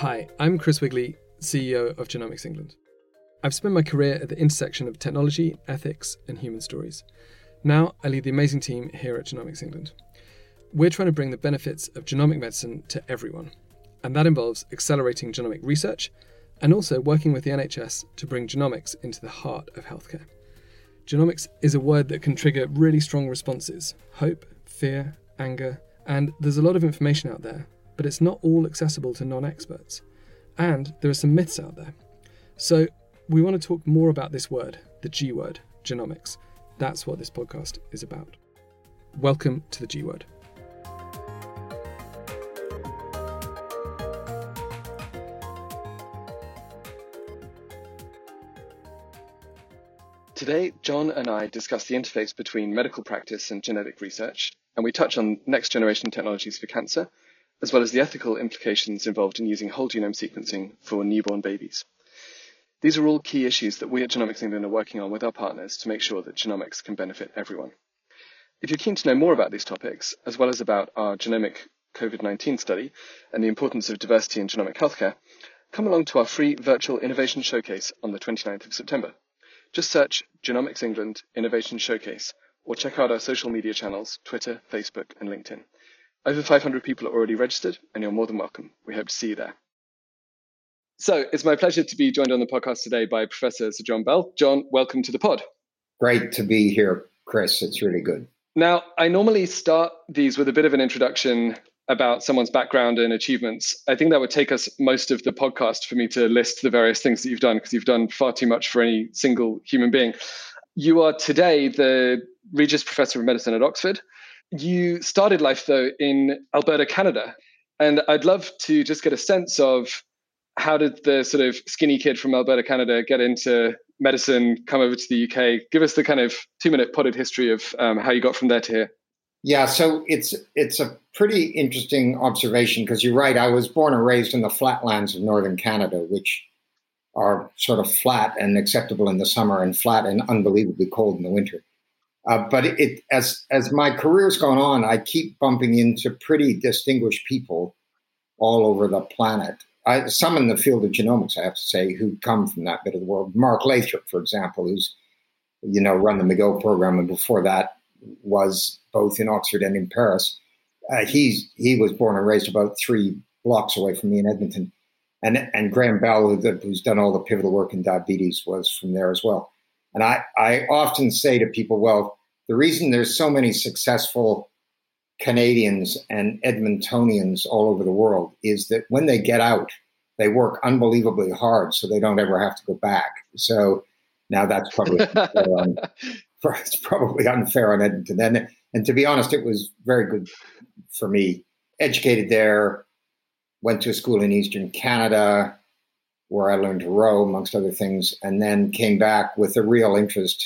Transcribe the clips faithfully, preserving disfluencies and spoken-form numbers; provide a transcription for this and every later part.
Hi, I'm Chris Wigley, C E O of Genomics England. I've spent my career at the intersection of technology, ethics, and human stories. Now I lead the amazing team here at Genomics England. We're trying to bring the benefits of genomic medicine to everyone, and that involves accelerating genomic research and also working with the N H S to bring genomics into the heart of healthcare. Genomics is a word that can trigger really strong responses: hope, fear, anger, and there's a lot of information out there, but it's not all accessible to non-experts. And there are some myths out there. So we want to talk more about this word, the G word, genomics. That's what this podcast is about. Welcome to the G word. Today, John and I discuss the interface between medical practice and genetic research, and we touch on next-generation technologies for cancer, as well as the ethical implications involved in using whole genome sequencing for newborn babies. These are all key issues that we at Genomics England are working on with our partners to make sure that genomics can benefit everyone. If you're keen to know more about these topics, as well as about our genomic COVID nineteen study and the importance of diversity in genomic healthcare, come along to our free virtual Innovation Showcase on the twenty-ninth of September. Just search Genomics England Innovation Showcase or check out our social media channels, Twitter, Facebook, and LinkedIn. Over five hundred people are already registered, and you're more than welcome. We hope to see you there. So it's my pleasure to be joined on the podcast today by Professor Sir John Bell. John, welcome to the pod. Great to be here, Chris. It's really good. Now, I normally start these with a bit of an introduction about someone's background and achievements. I think that would take us most of the podcast for me to list the various things that you've done, because you've done far too much for any single human being. You are today the Regius Professor of Medicine at Oxford. You started life, though, in Alberta, Canada. And I'd love to just get a sense of how did the sort of skinny kid from Alberta, Canada get into medicine, come over to the U K? Give us the kind of two-minute potted history of um, how you got from there to here. Yeah, so it's it's a pretty interesting observation, because you're right. I was born and raised in the flatlands of northern Canada, which are sort of flat and acceptable in the summer and flat and unbelievably cold in the winter. Uh, but it, it as as my career's gone on, I keep bumping into pretty distinguished people all over the planet. I, some in the field of genomics, I have to say, who come from that bit of the world. Mark Lathrop, for example, who's you know run the McGill program, and before that was both in Oxford and in Paris. Uh, he's he was born and raised about three blocks away from me in Edmonton, and and Graham Bell, who the, who's done all the pivotal work in diabetes, was from there as well. And I, I often say to people, well, the reason there's so many successful Canadians and Edmontonians all over the world is that when they get out, they work unbelievably hard so they don't ever have to go back. So now that's probably unfair on, it's probably unfair on Edmonton. And, and to be honest, it was very good for me. Educated there, went to a school in Eastern Canada where I learned to row, amongst other things, and then came back with a real interest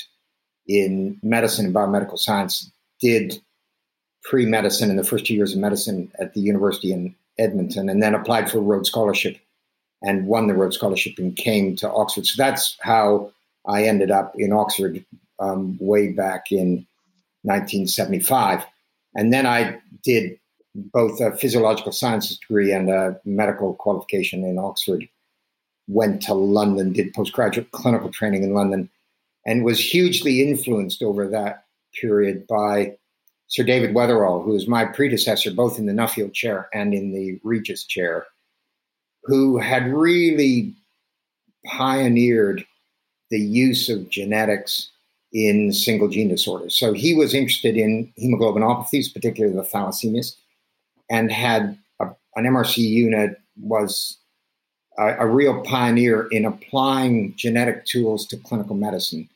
in medicine and biomedical science. Did pre-medicine in the first two years of medicine at the university in Edmonton, and then applied for a Rhodes Scholarship and won the Rhodes Scholarship and came to Oxford. So that's how I ended up in Oxford um, way back in nineteen seventy-five. And then I did both a physiological sciences degree and a medical qualification in Oxford. Went to London, did postgraduate clinical training in London, and was hugely influenced over that period by Sir David Weatherall, who was my predecessor, both in the Nuffield chair and in the Regius chair, who had really pioneered the use of genetics in single gene disorders. So he was interested in hemoglobinopathies, particularly the thalassemias, and had a, an M R C unit, was a, a real pioneer in applying genetic tools to clinical medicine,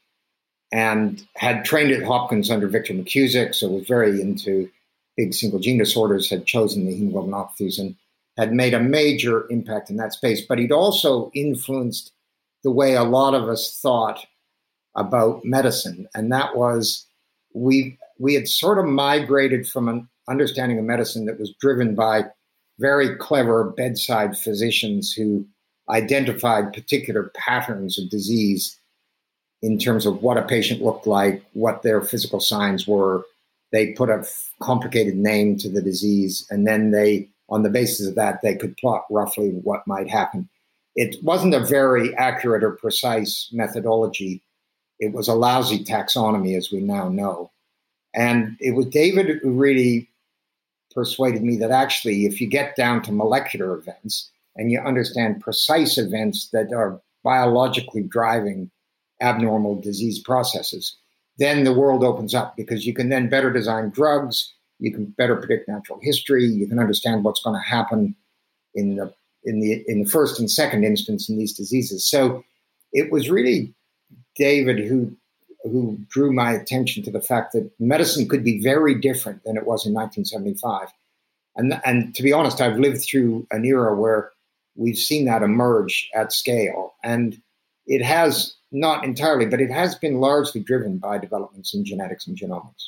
and had trained at Hopkins under Victor McKusick, so was very into big single gene disorders, had chosen the hemoglobinopathies, and had made a major impact in that space. But he'd also influenced the way a lot of us thought about medicine. And that was, we we had sort of migrated from an understanding of medicine that was driven by very clever bedside physicians who identified particular patterns of disease in terms of what a patient looked like, what their physical signs were. They put a complicated name to the disease, and then they on the basis of that, they could plot roughly what might happen. It wasn't a very accurate or precise methodology. It was a lousy taxonomy, as we now know. And it was David who really persuaded me that actually, if you get down to molecular events and you understand precise events that are biologically driving abnormal disease processes, then the world opens up, because you can then better design drugs, you can better predict natural history, you can understand what's going to happen in the in the in the first and second instance in these diseases. So it was really David who who drew my attention to the fact that medicine could be very different than it was in nineteen seventy-five. And and to be honest, I've lived through an era where we've seen that emerge at scale. And it has, not entirely, but it has been largely driven by developments in genetics and genomics.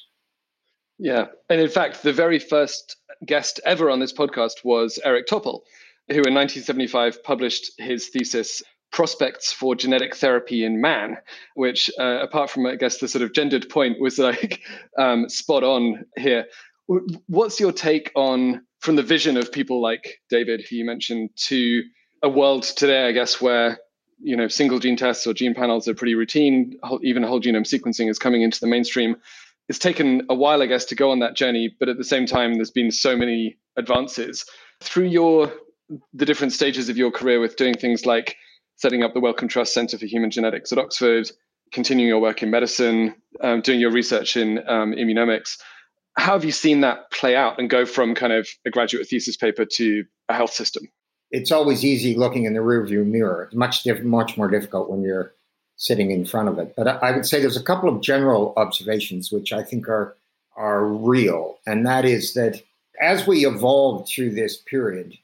Yeah. And in fact, the very first guest ever on this podcast was Eric Topol, who in nineteen seventy-five published his thesis, Prospects for Genetic Therapy in Man, which, uh, apart from, I guess, the sort of gendered point, was like um, spot on here. What's your take on, from the vision of people like David, who you mentioned, to a world today, I guess, where, you know, single gene tests or gene panels are pretty routine, even whole genome sequencing is coming into the mainstream. It's taken a while, I guess, to go on that journey, but at the same time, there's been so many advances. Through your the different stages of your career with doing things like setting up the Wellcome Trust Centre for Human Genetics at Oxford, continuing your work in medicine, um, doing your research in um, immunomics, how have you seen that play out and go from kind of a graduate thesis paper to a health system? It's always easy looking in the rearview mirror. It's much diff- much more difficult when you're sitting in front of it. But I would say there's a couple of general observations which I think are are real, and that is that as we evolved through this period,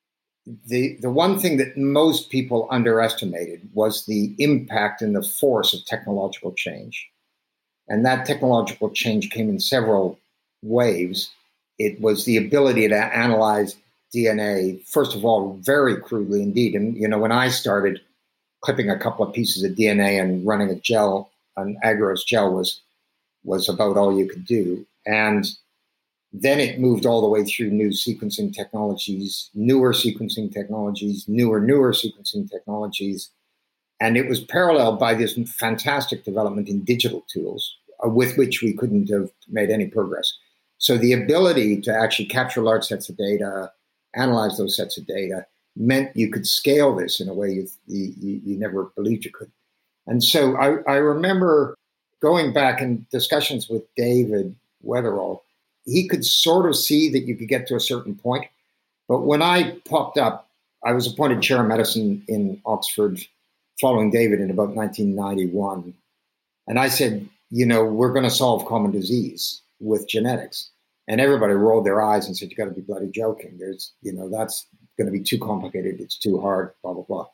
the the one thing that most people underestimated was the impact and the force of technological change. And that technological change came in several waves. It was the ability to analyze D N A, first of all, very crudely indeed. And, you know, when I started, clipping a couple of pieces of D N A and running a gel, an agarose gel was, was about all you could do. And then it moved all the way through new sequencing technologies, newer sequencing technologies, newer, newer sequencing technologies. And it was paralleled by this fantastic development in digital tools, uh, with which we couldn't have made any progress. So the ability to actually capture large sets of data, analyze those sets of data, meant you could scale this in a way you, you, you never believed you could. And so I, I remember going back in discussions with David Weatherall. He could sort of see that you could get to a certain point. But when I popped up, I was appointed chair of medicine in Oxford following David in about nineteen ninety-one. And I said, you know, we're going to solve common disease with genetics. And everybody rolled their eyes and said, you got to be bloody joking. There's, you know, that's going to be too complicated. It's too hard, blah, blah, blah.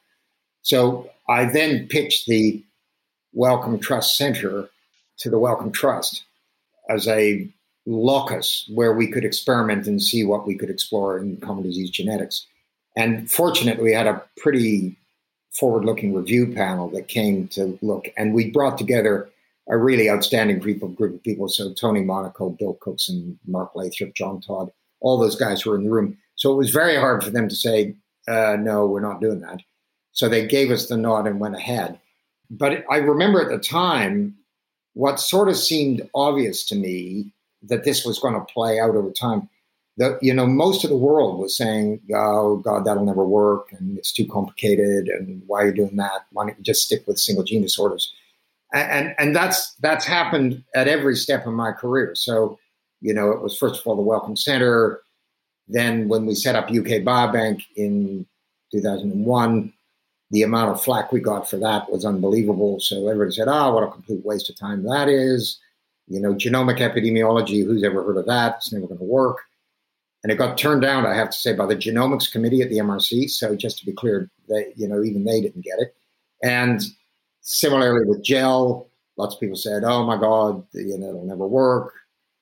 So I then pitched the Wellcome Trust Center to the Wellcome Trust as a locus where we could experiment and see what we could explore in common disease genetics. And fortunately, we had a pretty forward-looking review panel that came to look, and we brought together a really outstanding group of, group of people. So Tony Monaco, Bill Cookson, Mark Lathrop, John Todd, all those guys were in the room. So it was very hard for them to say, uh, no, we're not doing that. So they gave us the nod and went ahead. But I remember at the time, what sort of seemed obvious to me that this was going to play out over time. The, you know, most of the world was saying, oh, God, that'll never work, and it's too complicated, and why are you doing that? Why don't you just stick with single gene disorders? And, and that's that's happened at every step of my career. So, you know, it was first of all the Wellcome Center. Then when we set up U K Biobank in two thousand one, the amount of flack we got for that was unbelievable. So everybody said, oh, what a complete waste of time that is. You know, genomic epidemiology, who's ever heard of that? It's never going to work. And it got turned down, I have to say, by the Genomics Committee at the M R C. So just to be clear, they, you know, even they didn't get it. And similarly with gel, lots of people said, oh my God, you know, it'll never work.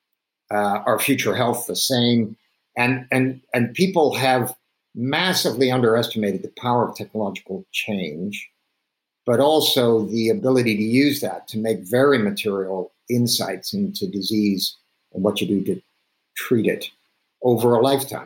Uh, our future health, the same. And, and, and people have massively underestimated the power of technological change, but also the ability to use that to make very material insights into disease and what you do to treat it over a lifetime.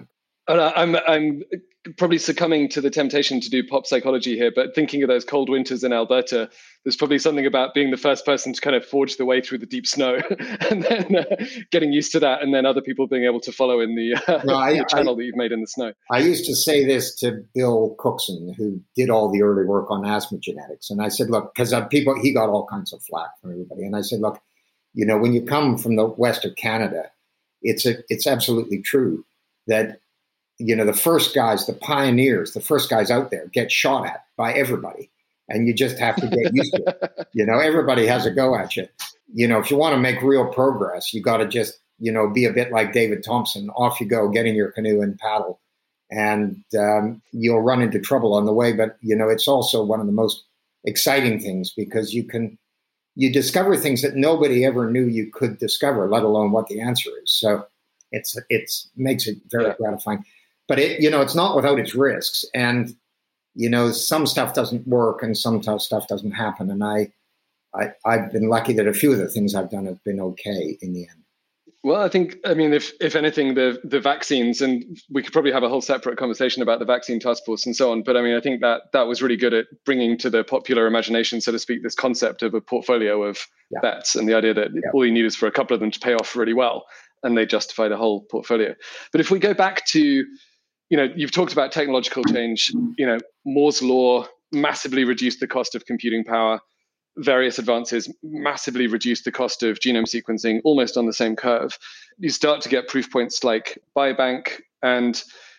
And I- I'm I'm probably succumbing to the temptation to do pop psychology here, but thinking of those cold winters in Alberta, there's probably something about being the first person to kind of forge the way through the deep snow, and then uh, getting used to that, and then other people being able to follow in the, uh, No, I, the channel I, that you've made in the snow. I used to say this to Bill Cookson, who did all the early work on asthma genetics, and I said, look, because people he got all kinds of flack from everybody, and I said, look, you know, when you come from the west of Canada, it's a, it's absolutely true that, you know, the first guys, the pioneers, the first guys out there get shot at by everybody. And you just have to get used to it. You know, everybody has a go at you. You know, if you want to make real progress, you got to just, you know, be a bit like David Thompson. Off you go, get in your canoe and paddle. And um, you'll run into trouble on the way. But, you know, it's also one of the most exciting things because you can, you discover things that nobody ever knew you could discover, let alone what the answer is. So it's, it's makes it very yeah. gratifying. But, it, you know, it's not without its risks. And, you know, some stuff doesn't work and some stuff doesn't happen. And I, I, I've been lucky that a few of the things I've done have been okay in the end. Well, I think, I mean, if if anything, the the vaccines, and we could probably have a whole separate conversation about the vaccine task force and so on. But I mean, I think that that was really good at bringing to the popular imagination, so to speak, this concept of a portfolio of yeah. bets and the idea that yeah. all you need is for a couple of them to pay off really well and they justify the whole portfolio. But if we go back to, you know, you've talked about technological change, you know, Moore's law massively reduced the cost of computing power. Various advances massively reduced the cost of genome sequencing, almost on the same curve. You start to get proof points like Biobank. And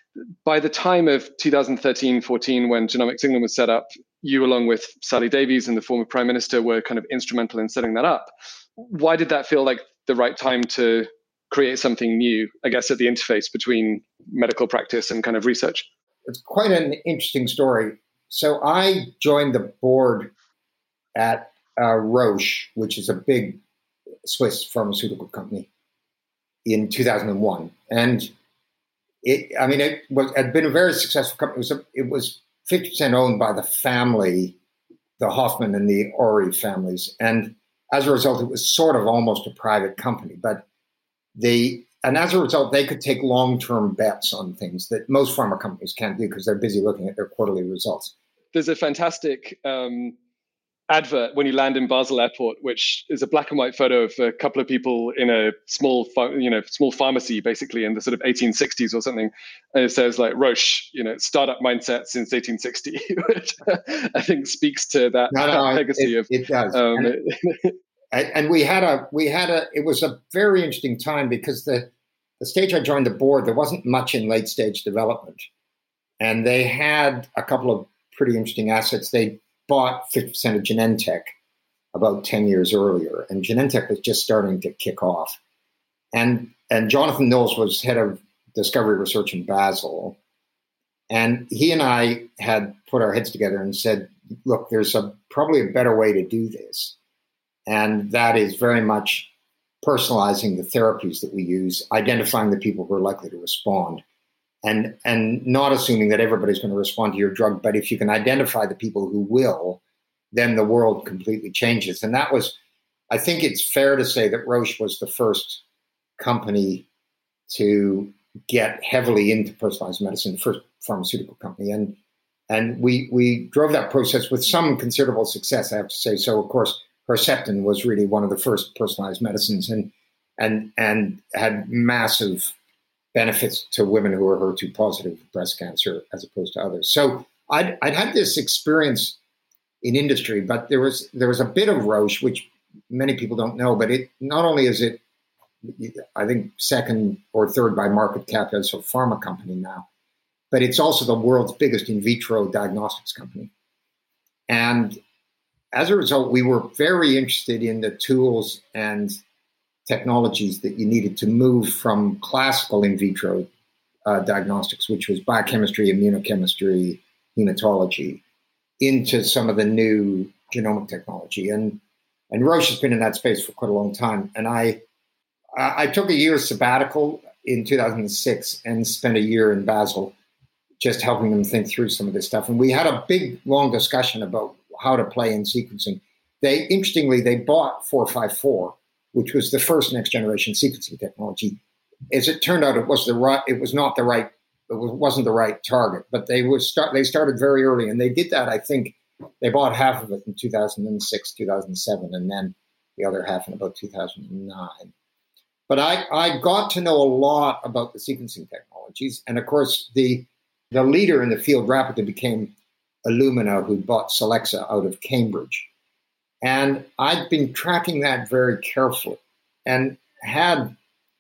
by the time of two thousand thirteen, fourteen, when Genomics England was set up, you, along with Sally Davies and the former Prime Minister, were kind of instrumental in setting that up. Why did that feel like the right time to create something new, I guess, at the interface between medical practice and kind of research? It's quite an interesting story. So I joined the board at uh, Roche, which is a big Swiss pharmaceutical company, in two thousand one. And it, I mean, it was had been a very successful company. It was, a, it was fifty percent owned by the family, the Hoffman and the Ori families. And as a result, it was sort of almost a private company. But they, and as a result, they could take long-term bets on things that most pharma companies can't do because they're busy looking at their quarterly results. There's a fantastic um, advert when you land in Basel Airport, which is a black and white photo of a couple of people in a small, you know, small pharmacy, basically in the sort of eighteen sixties or something. And it says like Roche, you know, startup mindset since eighteen sixty, which I think speaks to that, no, no, that legacy it, of. It does. Um, and, and we had a, we had a, it was a very interesting time because the, the stage I joined the board, there wasn't much in late stage development. And they had a couple of pretty interesting assets. They bought fifty percent of Genentech about ten years earlier, and Genentech was just starting to kick off. And and Jonathan Knowles was head of discovery research in Basel. And he and I had put our heads together and said, look, there's a probably a better way to do this. And that is very much personalizing the therapies that we use, identifying the people who are likely to respond. And, and not assuming that everybody's going to respond to your drug, but if you can identify the people who will, then the world completely changes. And that was, I think it's fair to say that Roche was the first company to get heavily into personalized medicine, the first pharmaceutical company. And and we we drove that process with some considerable success, I have to say. So, of course, Herceptin was really one of the first personalized medicines and and and had massive benefits to women who are H E R two positive with breast cancer as opposed to others. So I'd, I'd had this experience in industry, but there was there was a bit of Roche, which many people don't know, but it not only is it, I think, second or third by market cap as a pharma company now, but it's also the world's biggest in vitro diagnostics company. And as a result, we were very interested in the tools and technologies that you needed to move from classical in vitro uh, diagnostics, which was biochemistry, immunochemistry, hematology, into some of the new genomic technology. And and Roche has been in that space for quite a long time. And I I took a year's sabbatical in two thousand six and spent a year in Basel just helping them think through some of this stuff. And we had a big, long discussion about how to play in sequencing. They, interestingly, they bought four five four, which was the first next generation sequencing technology. As it turned out, it was the right, it was not the right it wasn't the right target, but they was start they started very early, and they did that. I think they bought half of it in two thousand six, two thousand seven, and then the other half in about two thousand nine. But I, I got to know a lot about the sequencing technologies, and of course the the leader in the field rapidly became Illumina, who bought Solexa out of Cambridge, and I'd been tracking that very carefully and had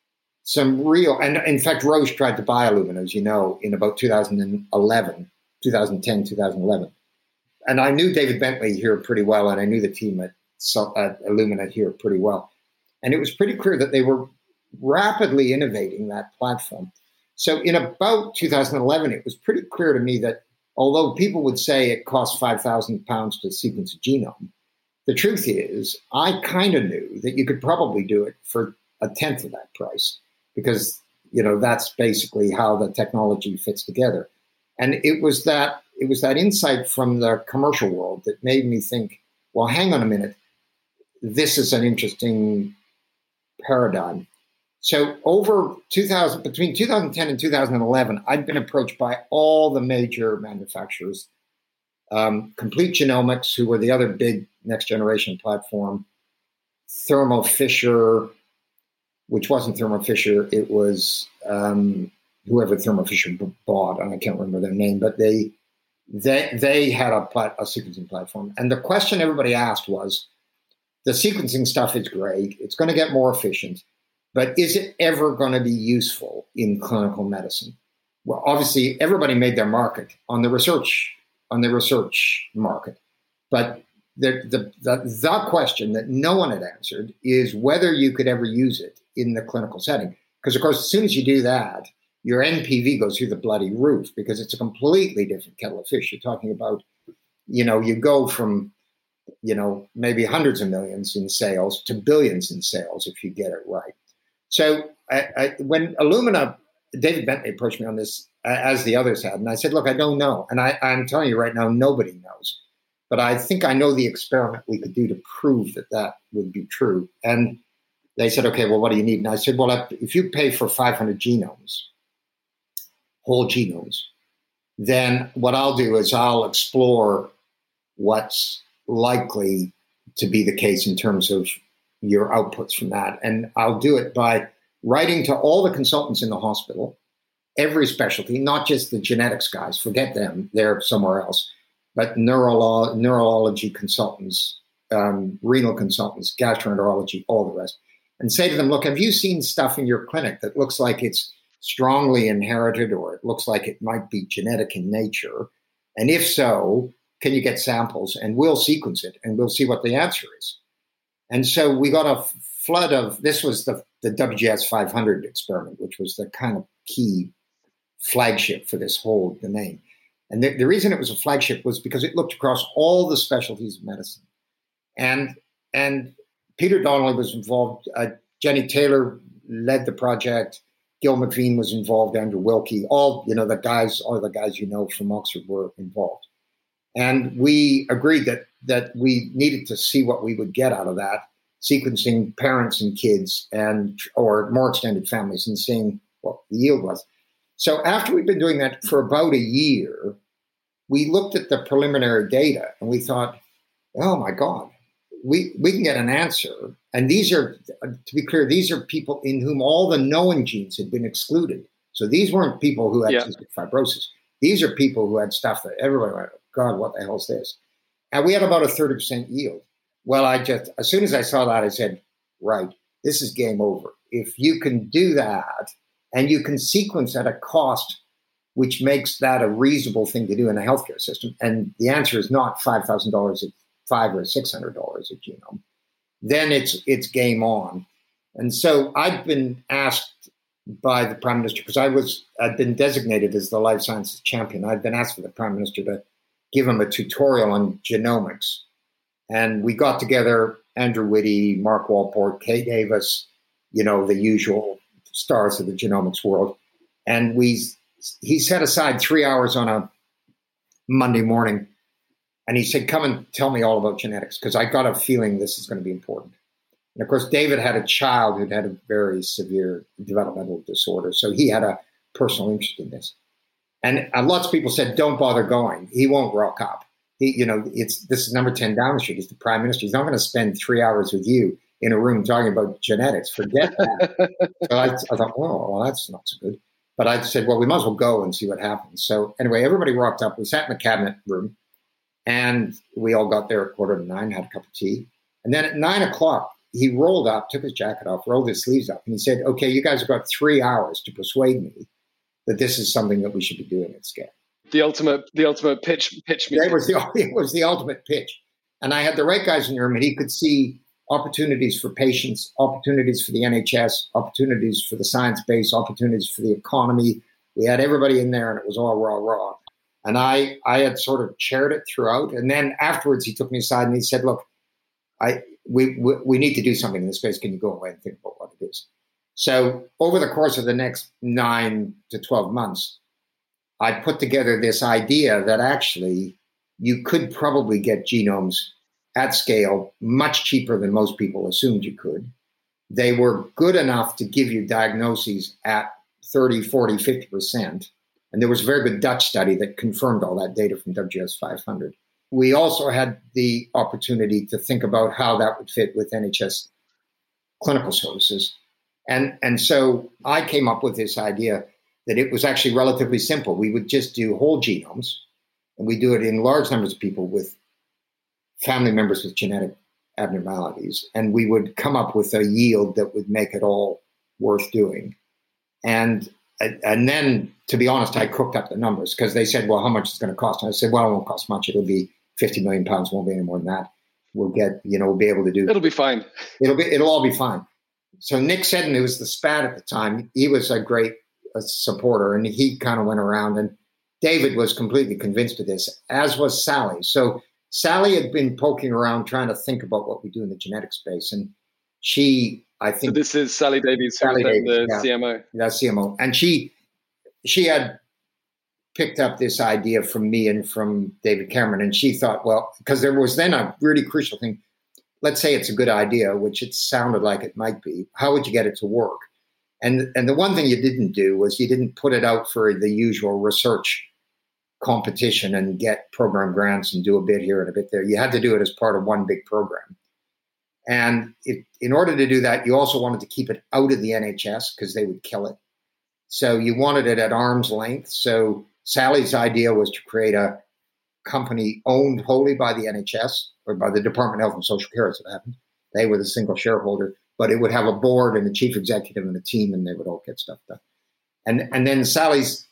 some real, and in fact, Roche tried to buy Illumina, as you know, in about two thousand eleven, two thousand ten, two thousand eleven. And I knew David Bentley here pretty well, and I knew the team at, at Illumina here pretty well. And it was pretty clear that they were rapidly innovating that platform. So in about two thousand eleven, it was pretty clear to me that although people would say it costs five thousand pounds to sequence a genome, the truth is I kind of knew that you could probably do it for a tenth of that price, because, you know, that's basically how the technology fits together. And it was that it was that insight from the commercial world that made me think, well, hang on a minute, this is an interesting paradigm. So over two thousand, between two thousand ten and two thousand eleven, I'd been approached by all the major manufacturers, um, Complete Genomics, who were the other big next generation platform, Thermo Fisher, which wasn't Thermo Fisher, it was um, whoever Thermo Fisher bought, and I can't remember their name, but they they they had a, plat- a sequencing platform. And the question everybody asked was, the sequencing stuff is great, it's going to get more efficient, but is it ever going to be useful in clinical medicine? Well, obviously, everybody made their market on the research on the research market, but the, the the the question that no one had answered is whether you could ever use it in the clinical setting. Because, of course, as soon as you do that, your N P V goes through the bloody roof, because it's a completely different kettle of fish. You're talking about, you know, you go from, you know, maybe hundreds of millions in sales to billions in sales if you get it right. So I, I, when Illumina, David Bentley approached me on this, uh, as the others had, and I said, look, I don't know. And I, I'm telling you right now, nobody knows. But I think I know the experiment we could do to prove that that would be true. And they said, okay, well, what do you need? And I said, well, if you pay for five hundred genomes, whole genomes, then what I'll do is I'll explore what's likely to be the case in terms of your outputs from that. And I'll do it by writing to all the consultants in the hospital, every specialty, not just the genetics guys, forget them, they're somewhere else, but neurolo- neurology consultants, um, renal consultants, gastroenterology, all the rest, and say to them, look, have you seen stuff in your clinic that looks like it's strongly inherited, or it looks like it might be genetic in nature? And if so, can you get samples? And we'll sequence it, and we'll see what the answer is. And so we got a flood of, this was the, the W G S five hundred experiment, which was the kind of key flagship for this whole domain. And the, the reason it was a flagship was because it looked across all the specialties of medicine. And, and Peter Donnelly was involved. Uh, Jenny Taylor led the project. Gil McVean was involved. Andrew Wilkie, all, you know, the guys, all the guys you know from Oxford were involved. And we agreed that that we needed to see what we would get out of that, sequencing parents and kids and or more extended families and seeing what the yield was. So after we'd been doing that for about a year, we looked at the preliminary data and we thought, oh my God, we, we can get an answer. And these are, to be clear, these are people in whom all the known genes had been excluded. So these weren't people who had yeah. cystic fibrosis. These are people who had stuff that everybody went, God, what the hell is this? And we had about a thirty percent yield. Well, I just, as soon as I saw that, I said, right, this is game over. If you can do that and you can sequence at a cost which makes that a reasonable thing to do in a healthcare system, and the answer is not five thousand dollars at five or six hundred dollars a genome, then it's it's game on. And so I'd been asked by the Prime Minister, because I was I'd been designated as the life sciences champion. I'd been asked for the Prime Minister to give him a tutorial on genomics. And we got together, Andrew Whitty, Mark Walport, Kay Davis, you know, the usual stars of the genomics world. And we he set aside three hours on a Monday morning. And he said, come and tell me all about genetics, because I got a feeling this is going to be important. And of course, David had a child who'd had a very severe developmental disorder. So he had a personal interest in this. And uh, lots of people said, don't bother going. He won't rock up. He, you know, it's this is number ten Downing Street. He's the prime minister. He's not going to spend three hours with you in a room talking about genetics. Forget that. So I, I thought, oh, well, that's not so good. But I said, well, we might as well go and see what happens. So anyway, everybody rocked up. We sat in the cabinet room, and we all got there at quarter to nine, had a cup of tea. And then at nine o'clock, he rolled up, took his jacket off, rolled his sleeves up, and he said, okay, you guys have got three hours to persuade me that this is something that we should be doing at scale. The ultimate, the ultimate pitch, pitch meeting. It was the, it was the ultimate pitch. And I had the right guys in the room, and he could see opportunities for patients, opportunities for the N H S, opportunities for the science base, opportunities for the economy. We had everybody in there, and it was all raw, raw. And I, I had sort of chaired it throughout. And then afterwards, he took me aside and he said, look, I, we, we, we need to do something in this space. Can you go away and think about what it is? So over the course of the next nine to twelve months, I put together this idea that actually you could probably get genomes at scale much cheaper than most people assumed you could. They were good enough to give you diagnoses at thirty, forty, fifty percent. And there was a very good Dutch study that confirmed all that data from W S five hundred. We also had the opportunity to think about how that would fit with N H S clinical services. And, and so I came up with this idea that it was actually relatively simple. We would just do whole genomes, and we do it in large numbers of people with family members with genetic abnormalities. And we would come up with a yield that would make it all worth doing. And and then, to be honest, I cooked up the numbers because they said, well, how much is it going to cost? And I said, well, it won't cost much. It'll be fifty million pounds. Won't be any more than that. We'll get, you know, we'll be able to do. It'll be fine. It'll be, it'll all be fine. So Nick Seddon, who was the SPAD at the time, he was a great uh, supporter, and he kind of went around, and David was completely convinced of this, as was Sally. So Sally had been poking around trying to think about what we do in the genetic space, and she, I think, so this is Sally Davies, Sally Davies, the yeah, C M O. That's C M O, and she she had picked up this idea from me and from David Cameron, and she thought, well, because there was then a really crucial thing. Let's say it's a good idea, which it sounded like it might be. How would you get it to work? And and the one thing you didn't do was you didn't put it out for the usual research competition and get program grants and do a bit here and a bit there. You had to do it as part of one big program. And it, in order to do that, you also wanted to keep it out of the N H S because they would kill it. So you wanted it at arm's length. So Sally's idea was to create a company owned wholly by the N H S or by the Department of Health and Social Care, as it happened. They were the single shareholder, but it would have a board and a chief executive and a team, and they would all get stuff done. And and then Sally's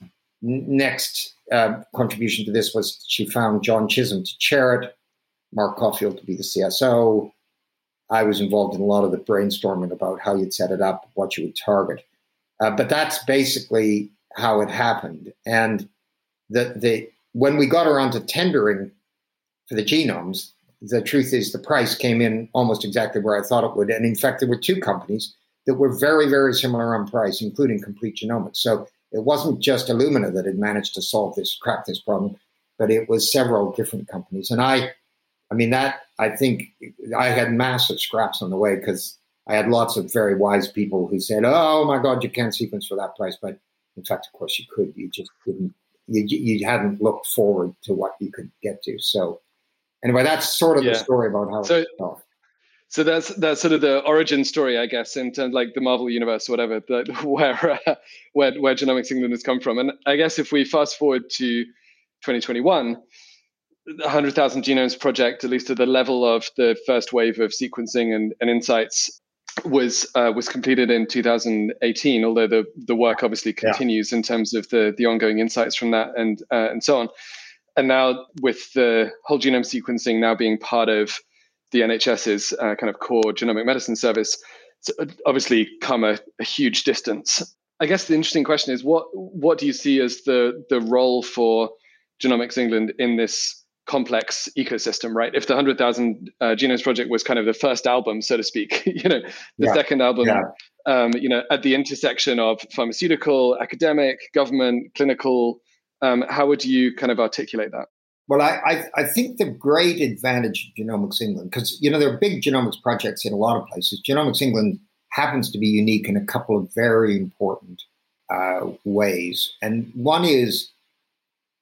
next uh, contribution to this was she found John Chisholm to chair it, Mark Caulfield to be the C S O. I was involved in a lot of the brainstorming about how you'd set it up, what you would target. Uh, but that's basically how it happened. And the the when we got around to tendering for the genomes, the truth is the price came in almost exactly where I thought it would. And in fact, there were two companies that were very, very similar on price, including Complete Genomics. So it wasn't just Illumina that had managed to solve this, crack this problem, but it was several different companies. And I, I mean, that, I think I had massive scraps on the way because I had lots of very wise people who said, oh my God, you can't sequence for that price. But in fact, of course you could, you just didn't, you, you hadn't looked forward to what you could get to. So anyway, that's sort of yeah. the story about how so, it started. So that's that's sort of the origin story, I guess, in terms of like the Marvel universe or whatever, the, where, uh, where where Genomics England has come from. And I guess if we fast forward to twenty twenty-one, the one hundred thousand Genomes Project, at least at the level of the first wave of sequencing and, and insights, was uh, was completed in two thousand eighteen. Although the the work obviously continues yeah. in terms of the the ongoing insights from that and uh, and so on. And now with the whole genome sequencing now being part of the N H S's uh, kind of core genomic medicine service, it's obviously come a, a huge distance. I guess the interesting question is, what what do you see as the the role for Genomics England in this complex ecosystem, right? If the one hundred thousand uh, Genomes Project was kind of the first album, so to speak, you know, the yeah. second album, yeah. um, you know, at the intersection of pharmaceutical, academic, government, clinical, um, how would you kind of articulate that? Well, I, I, I think the great advantage of Genomics England, because, you know, there are big genomics projects in a lot of places. Genomics England happens to be unique in a couple of very important uh, ways. And one is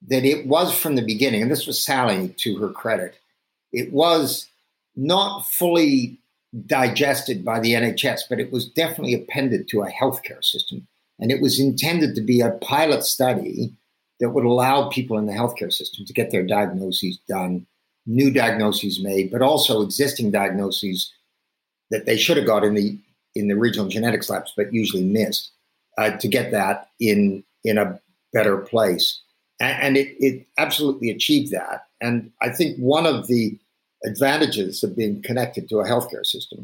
that it was from the beginning, and this was Sally to her credit, it was not fully digested by the N H S, but it was definitely appended to a healthcare system. And it was intended to be a pilot study that would allow people in the healthcare system to get their diagnoses done, new diagnoses made, but also existing diagnoses that they should have got in the in the regional genetics labs, but usually missed, uh, to get that in in a better place. And, and it, it absolutely achieved that. And I think one of the advantages of being connected to a healthcare system,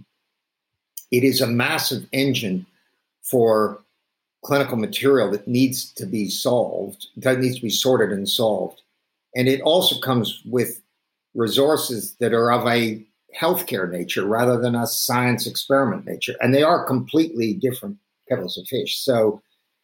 it is a massive engine for clinical material that needs to be solved, that needs to be sorted and solved. And it also comes with resources that are of a healthcare nature rather than a science experiment nature. And they are completely different kettles of fish. So,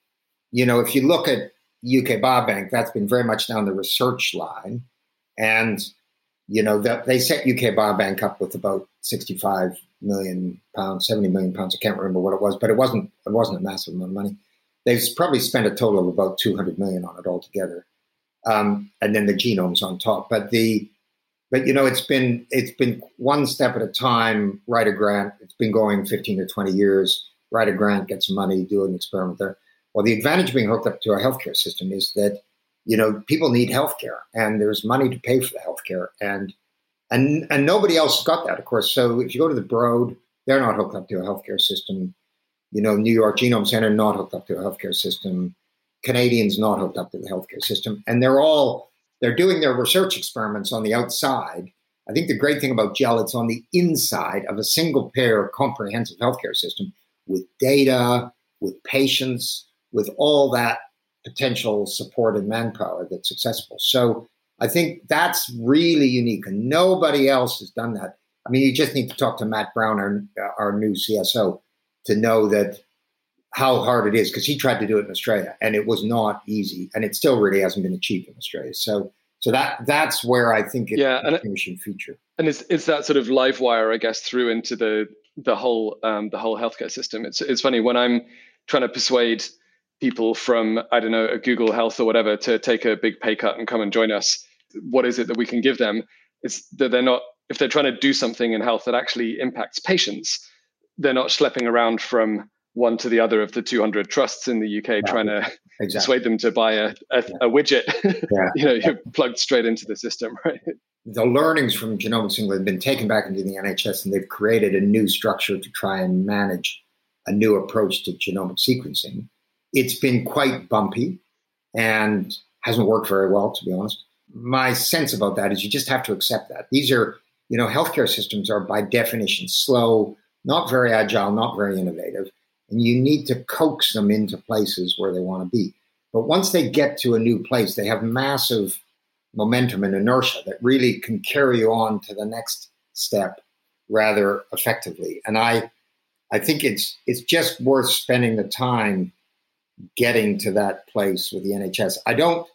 you know, if you look at U K Biobank, that's been very much down the research line. And, you know, that they set U K Biobank up with about sixty-five million pounds, seventy million pounds. I can't remember what it was, but it wasn't, it wasn't a massive amount of money. They've probably spent a total of about two hundred million on it altogether. Um, and then the genome's on top. But the, but you know, it's been, it's been one step at a time, write a grant. It's been going fifteen or twenty years, write a grant, get some money, do an experiment there. Well, the advantage of being hooked up to a healthcare system is that, you know, people need healthcare and there's money to pay for the healthcare. And, and, and nobody else has got that, of course. So if you go to the Broad, they're not hooked up to a healthcare system. You know, New York Genome Center, not hooked up to a healthcare system. Canadians not hooked up to the healthcare system. And they're all, they're doing their research experiments on the outside. I think the great thing about GEL, it's on the inside of a single payer comprehensive healthcare system with data, with patients, with all that potential support and manpower that's accessible. So I think that's really unique, and nobody else has done that. I mean, you just need to talk to Matt Brown, our, our new C S O, to know that how hard it is, because he tried to do it in Australia and it was not easy, and it still really hasn't been achieved in Australia. So, so that that's where I think it's yeah, a distinguishing feature. And it's it's that sort of live wire, I guess, through into the the whole um, the whole healthcare system. It's it's funny when I'm trying to persuade people from, I don't know, a Google Health or whatever to take a big pay cut and come and join us. What is it that we can give them? It's that they're not, if they're trying to do something in health that actually impacts patients, they're not schlepping around from one to the other of the two hundred trusts in the U K, yeah, trying to exactly. persuade them to buy a, a, yeah. a widget. Yeah. you know, you're plugged straight into the system, right? The learnings from Genomics England have been taken back into the N H S, and they've created a new structure to try and manage a new approach to genomic sequencing. It's been quite bumpy and hasn't worked very well, to be honest. My sense about that is you just have to accept that. These are, you know, healthcare systems are by definition slow, not very agile, not very innovative. And you need to coax them into places where they want to be. But once they get to a new place, they have massive momentum and inertia that really can carry you on to the next step rather effectively. And I I think it's it's just worth spending the time getting to that place with the N H S. I don't,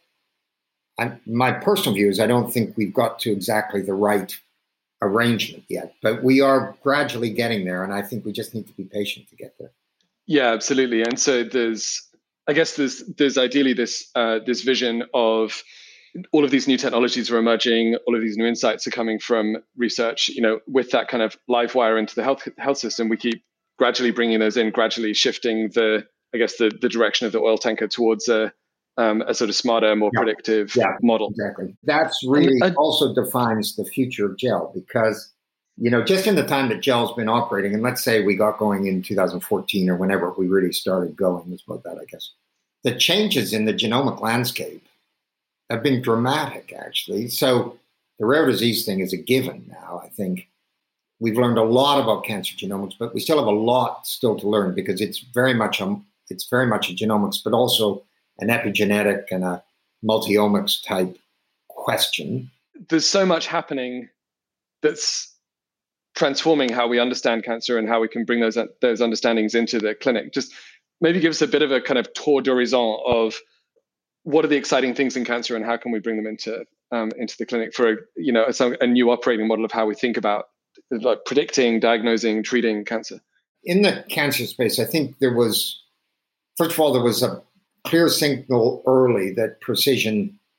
I, my personal view is I don't think we've got to exactly the right arrangement yet, but we are gradually getting there. And I think we just need to be patient to get there. Yeah, absolutely. And so there's, I guess there's, there's ideally this, uh, this vision of all of these new technologies are emerging, all of these new insights are coming from research, you know, with that kind of live wire into the health health system, we keep gradually bringing those in, gradually shifting the, I guess, the, the direction of the oil tanker towards a, um, a sort of smarter, more yeah. predictive yeah, model. Exactly. That's really I, also defines the future of GEL, because, you know, just in the time that GEL's been operating, and let's say we got going in two thousand fourteen or whenever we really started going, it's about that, I guess, the changes in the genomic landscape have been dramatic, actually. So the rare disease thing is a given now, I think. We've learned a lot about cancer genomics, but we still have a lot still to learn, because it's very much a, it's very much a genomics, but also an epigenetic and a multi-omics type question. There's so much happening that's transforming how we understand cancer and how we can bring those those understandings into the clinic. Just maybe give us a bit of a kind of tour d'horizon of what are the exciting things in cancer and how can we bring them into um, into the clinic for a, you know a, a new operating model of how we think about like predicting, diagnosing, treating cancer. In the cancer space, I think there was, first of all, there was a clear signal early that precision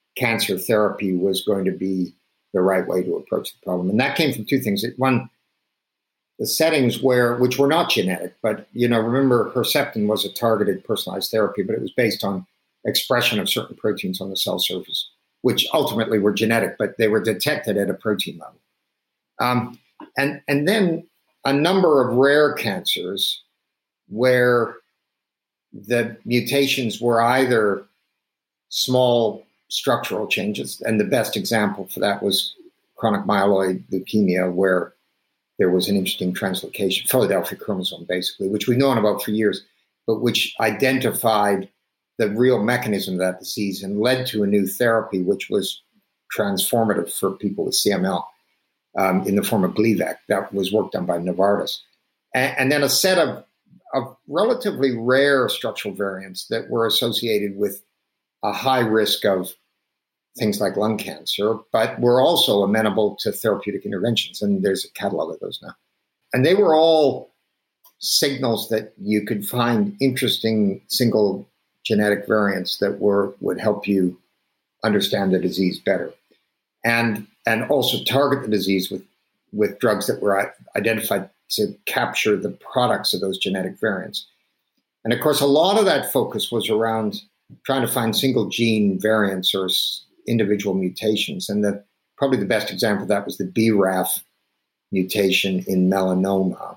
cancer therapy was going to be the right way to approach the problem. And that came from two things. One, the settings where, which were not genetic, but, you know, remember Herceptin was a targeted personalized therapy, but it was based on expression of certain proteins on the cell surface, which ultimately were genetic, but they were detected at a protein level. Um, and, and then a number of rare cancers where the mutations were either small structural changes, and the best example for that was chronic myeloid leukemia, where there was an interesting translocation, Philadelphia chromosome, basically, which we've known about for years, but which identified the real mechanism of that disease and led to a new therapy, which was transformative for people with C M L um, in the form of Gleevec. That was work done by Novartis. And, and then a set of, of relatively rare structural variants that were associated with a high risk of things like lung cancer, but were also amenable to therapeutic interventions. And there's a catalog of those now. And they were all signals that you could find interesting single genetic variants that were would help you understand the disease better. And and also target the disease with, with drugs that were identified to capture the products of those genetic variants. And of course, a lot of that focus was around trying to find single gene variants or individual mutations. And the, probably the best example of that was the B R A F mutation in melanoma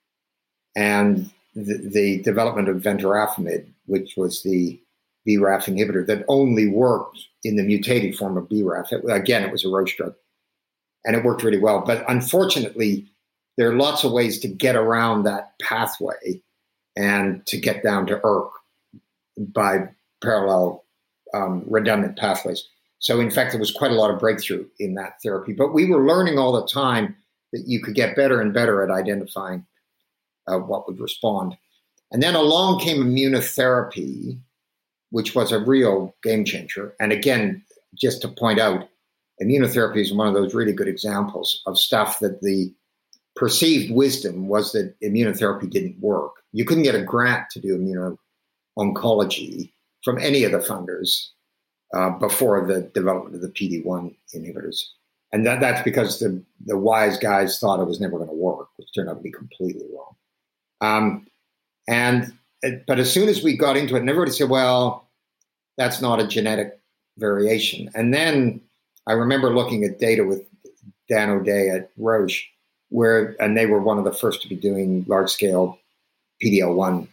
and the, the development of ventorafimid, which was the B R A F inhibitor that only worked in the mutated form of B R A F. It, again, it was a Roche drug, and it worked really well. But unfortunately, there are lots of ways to get around that pathway and to get down to E R K by parallel um, redundant pathways. So in fact, there was quite a lot of breakthrough in that therapy, but we were learning all the time that you could get better and better at identifying uh, what would respond. And then along came immunotherapy, which was a real game changer. And again, just to point out, immunotherapy is one of those really good examples of stuff that the perceived wisdom was that immunotherapy didn't work. You couldn't get a grant to do immuno-oncology from any of the funders uh, before the development of the P D one inhibitors. And that, that's because the, the wise guys thought it was never going to work, which turned out to be completely wrong. Um, and But as soon as we got into it, and everybody said, well, that's not a genetic variation. And then I remember looking at data with Dan O'Day at Roche, where, and they were one of the first to be doing large-scale P D L one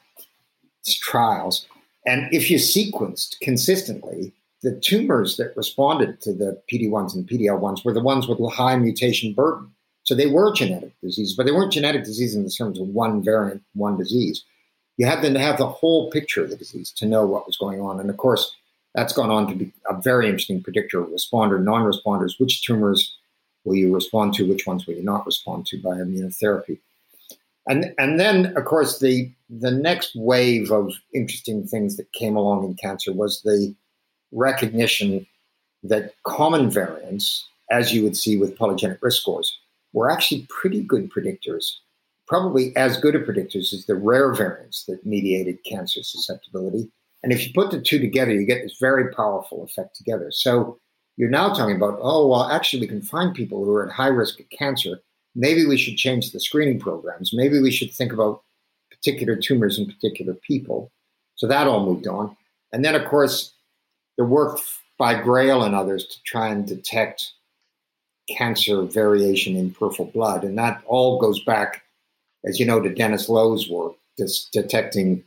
trials. And if you sequenced consistently, the tumors that responded to the P D ones and P D L ones were the ones with high mutation burden. So they were genetic diseases, but they weren't genetic diseases in the terms of one variant, one disease. You had them to have the whole picture of the disease to know what was going on. And of course, that's gone on to be a very interesting predictor of responder, non-responders, which tumors will you respond to, which ones will you not respond to by immunotherapy. And and then, of course, the, the next wave of interesting things that came along in cancer was the recognition that common variants, as you would see with polygenic risk scores, were actually pretty good predictors, probably as good a predictors as the rare variants that mediated cancer susceptibility. And if you put the two together, you get this very powerful effect together. So you're now talking about, oh, well, actually, we can find people who are at high risk of cancer. Maybe we should change the screening programs. Maybe we should think about particular tumors in particular people. So that all moved on. And then, of course, the work by Grail and others to try and detect cancer variation in peripheral blood. And that all goes back, as you know, to Dennis Lowe's work, this detecting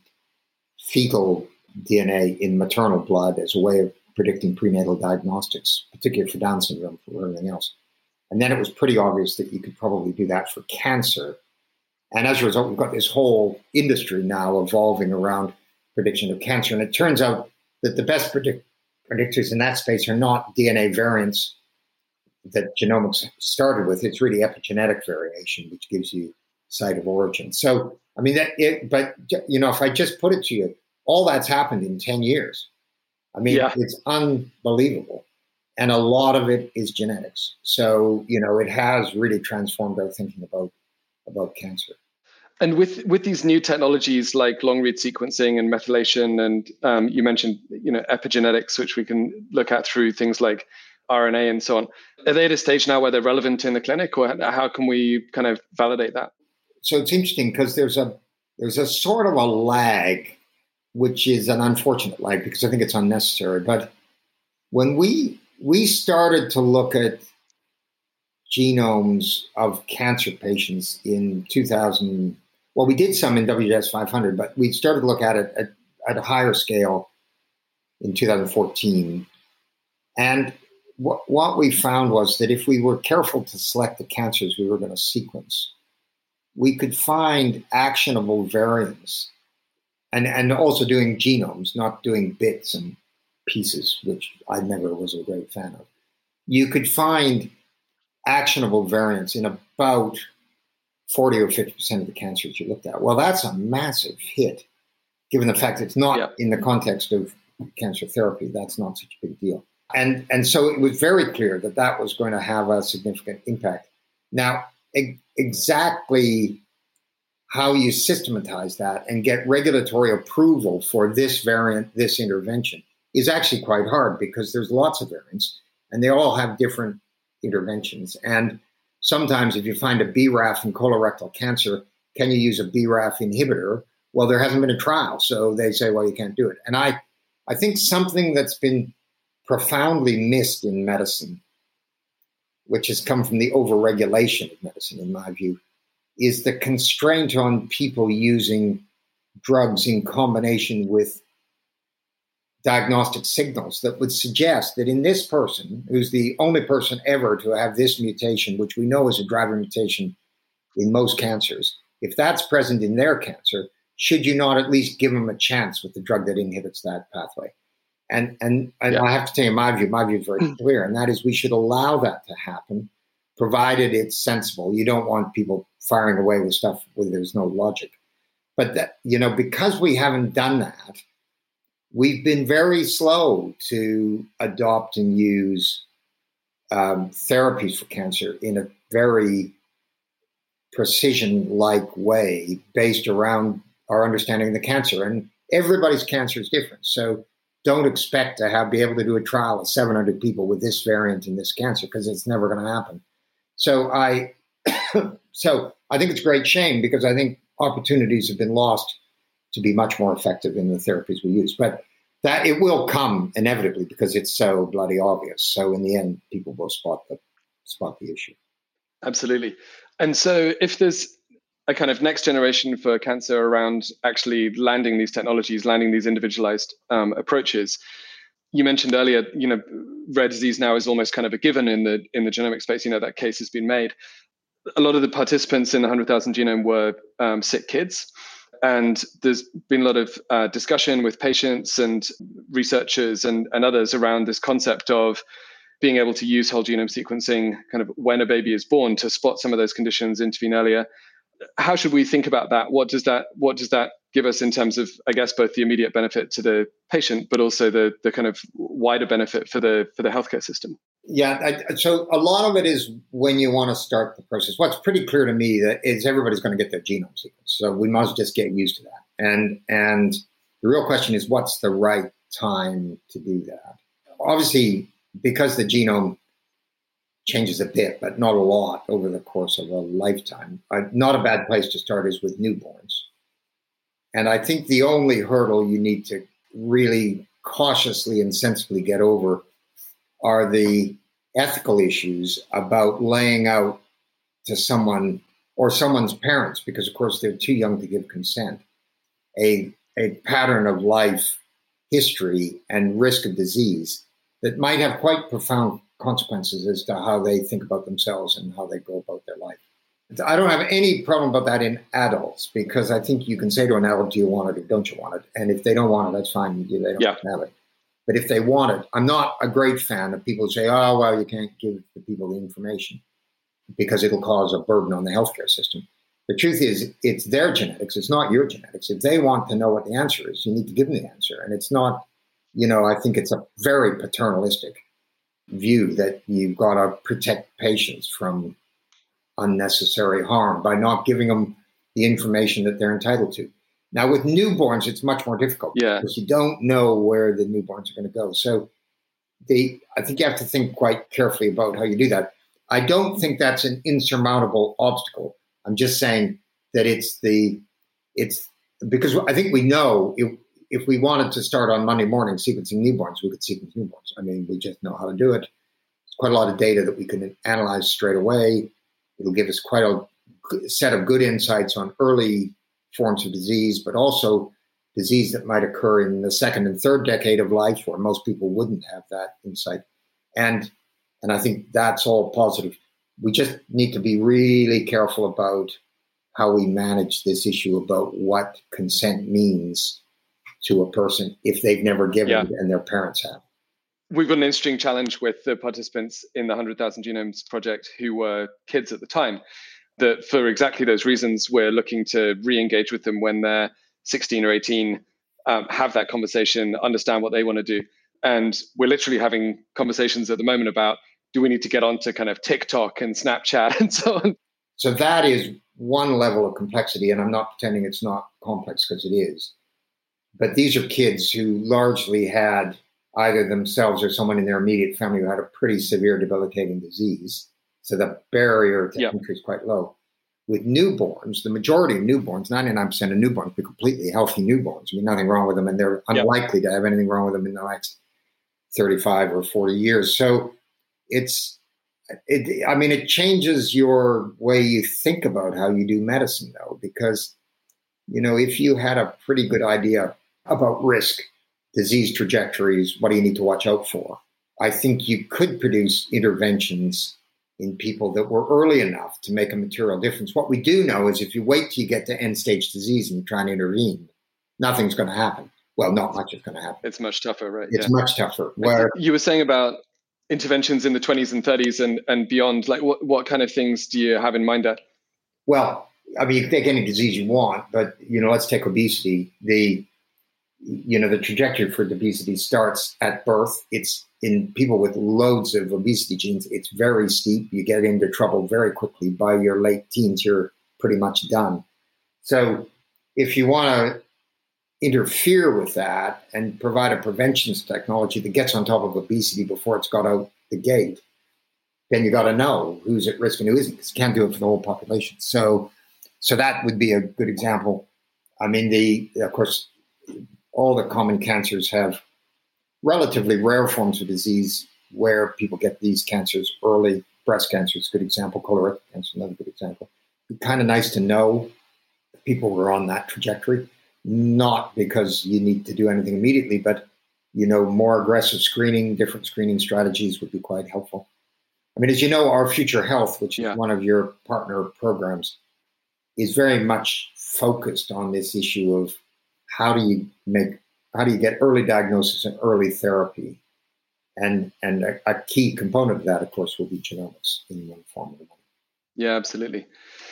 fetal D N A in maternal blood as a way of predicting prenatal diagnostics, particularly for Down syndrome, for everything else. And then it was pretty obvious that you could probably do that for cancer. And as a result, we've got this whole industry now evolving around prediction of cancer. And it turns out that the best predict- predictors in that space are not D N A variants that genomics started with. It's really epigenetic variation, which gives you site of origin. So, I mean, that it, but, you know, if I just put it to you, all that's happened in ten years. I mean, yeah. It's unbelievable. And a lot of it is genetics. So, you know, it has really transformed our thinking about, about cancer. And with with these new technologies like long read sequencing and methylation, and um, you mentioned you know epigenetics, which we can look at through things like R N A and so on. Are they at a stage now where they're relevant in the clinic, or how can we kind of validate that? So it's interesting because there's a there's a sort of a lag, which is an unfortunate lag because I think it's unnecessary. But when we we started to look at genomes of cancer patients in two thousand, well, we did some in W S five hundred, but we started to look at it at, at a higher scale in two thousand fourteen. And what, what we found was that if we were careful to select the cancers we were going to sequence, we could find actionable variants, and, and also doing genomes, not doing bits and pieces, which I never was a great fan of. You could find actionable variants in about forty or fifty percent of the cancers you looked at. Well, that's a massive hit, given the fact that it's not yeah. in the context of cancer therapy. That's not such a big deal. And, and so it was very clear that that was going to have a significant impact. Now, e- exactly how you systematize that and get regulatory approval for this variant, this intervention, is actually quite hard because there's lots of variants and they all have different interventions. And sometimes if you find a B R A F in colorectal cancer, can you use a B R A F inhibitor? Well, there hasn't been a trial, so they say, well, you can't do it. And I, I think something that's been profoundly missed in medicine, which has come from the overregulation of medicine, in my view, is the constraint on people using drugs in combination with diagnostic signals that would suggest that in this person, who's the only person ever to have this mutation, which we know is a driver mutation in most cancers, if that's present in their cancer, should you not at least give them a chance with the drug that inhibits that pathway? And and, and yeah. I have to tell you my view, my view is very clear, and that is we should allow that to happen, provided it's sensible. You don't want people firing away with stuff where there's no logic. But, that, you know, because we haven't done that, we've been very slow to adopt and use um, therapies for cancer in a very precision-like way based around our understanding of the cancer. And everybody's cancer is different. So don't expect to have be able to do a trial of seven hundred people with this variant in this cancer because it's never going to happen. So I, so I think it's a great shame because I think opportunities have been lost to be much more effective in the therapies we use. But that it will come inevitably because it's so bloody obvious. So in the end, people will spot the spot the issue. Absolutely. And so if there's a kind of next generation for cancer around actually landing these technologies, landing these individualized um, approaches, you mentioned earlier, you know, rare disease now is almost kind of a given in the in the genomic space. You know, that case has been made. A lot of the participants in the one hundred thousand genome were um, sick kids. And there's been a lot of uh, discussion with patients and researchers and, and others around this concept of being able to use whole genome sequencing kind of when a baby is born to spot some of those conditions, intervene earlier. How should we think about that? What does that what does that give us in terms of, I guess, both the immediate benefit to the patient, but also the the kind of wider benefit for the for the healthcare system? Yeah, I, so a lot of it is when you want to start the process. What's pretty clear to me that is everybody's going to get their genome sequence, so we must just get used to that. And and the real question is, what's the right time to do that? Obviously, because the genome changes a bit, but not a lot over the course of a lifetime. Uh, not a bad place to start is with newborns. And I think the only hurdle you need to really cautiously and sensibly get over are the ethical issues about laying out to someone or someone's parents, because of course they're too young to give consent, a, a pattern of life history and risk of disease that might have quite profound consequences as to how they think about themselves and how they go about their life. I don't have any problem about that in adults, because I think you can say to an adult, do you want it or don't you want it? And if they don't want it, that's fine. They don't yeah. have it. But if they want it, I'm not a great fan of people who say, oh, well, you can't give the people the information because it'll cause a burden on the healthcare system. The truth is, it's their genetics. It's not your genetics. If they want to know what the answer is, you need to give them the answer. And it's not, you know, I think it's a very paternalistic view that you've got to protect patients from unnecessary harm by not giving them the information that they're entitled to. Now, with newborns, it's much more difficult yeah. because you don't know where the newborns are going to go. So they, I think you have to think quite carefully about how you do that. I don't think that's an insurmountable obstacle. I'm just saying that it's the, it's because I think we know if, if we wanted to start on Monday morning sequencing newborns, we could sequence newborns. I mean, we just know how to do it. There's quite a lot of data that we can analyze straight away. It'll give us quite a set of good insights on early forms of disease, but also disease that might occur in the second and third decade of life where most people wouldn't have that insight. And, and I think that's all positive. We just need to be really careful about how we manage this issue about what consent means to a person if they've never given yeah. it and their parents have. We've got an interesting challenge with the participants in the one hundred thousand Genomes Project who were kids at the time, that for exactly those reasons, we're looking to re-engage with them when they're sixteen or eighteen, um, have that conversation, understand what they want to do. And we're literally having conversations at the moment about, do we need to get onto kind of TikTok and Snapchat and so on? So that is one level of complexity, and I'm not pretending it's not complex because it is. But these are kids who largely had either themselves or someone in their immediate family who had a pretty severe debilitating disease. So the barrier to yep. entry is quite low. With newborns, the majority of newborns, ninety-nine percent of newborns, are completely healthy newborns. I mean, nothing wrong with them, and they're unlikely yep. to have anything wrong with them in the next thirty-five or forty years. So it's, it, I mean, it changes your way you think about how you do medicine, though, because, you know, if you had a pretty good idea about risk, disease trajectories, what do you need to watch out for? I think you could produce interventions in people that were early enough to make a material difference. What we do know is if you wait till you get to end-stage disease and you try and intervene, nothing's going to happen. Well, not much is going to happen. It's much tougher, right? It's yeah. much tougher. Where you were saying about interventions in the twenties and thirties and, and beyond, like what, what kind of things do you have in mind there? Well, I mean, you can take any disease you want, but, you know, let's take obesity. The, you know, the trajectory for obesity starts at birth. It's in people with loads of obesity genes. It's very steep. You get into trouble very quickly. By your late teens, you're pretty much done. So if you want to interfere with that and provide a prevention technology that gets on top of obesity before it's got out the gate, then you got to know who's at risk and who isn't, because you can't do it for the whole population. So, so that would be a good example. I mean, the of course, all the common cancers have relatively rare forms of disease where people get these cancers early. Breast cancer is a good example. Colorectal cancer is another good example. It's kind of nice to know people were on that trajectory, not because you need to do anything immediately, but, you know, more aggressive screening, different screening strategies would be quite helpful. I mean, as you know, Our Future Health, which is yeah. one of your partner programs, is very much focused on this issue of how do you make, how do you get early diagnosis and early therapy? And and a, a key component of that, of course, will be genomics in one form or another. Yeah, absolutely.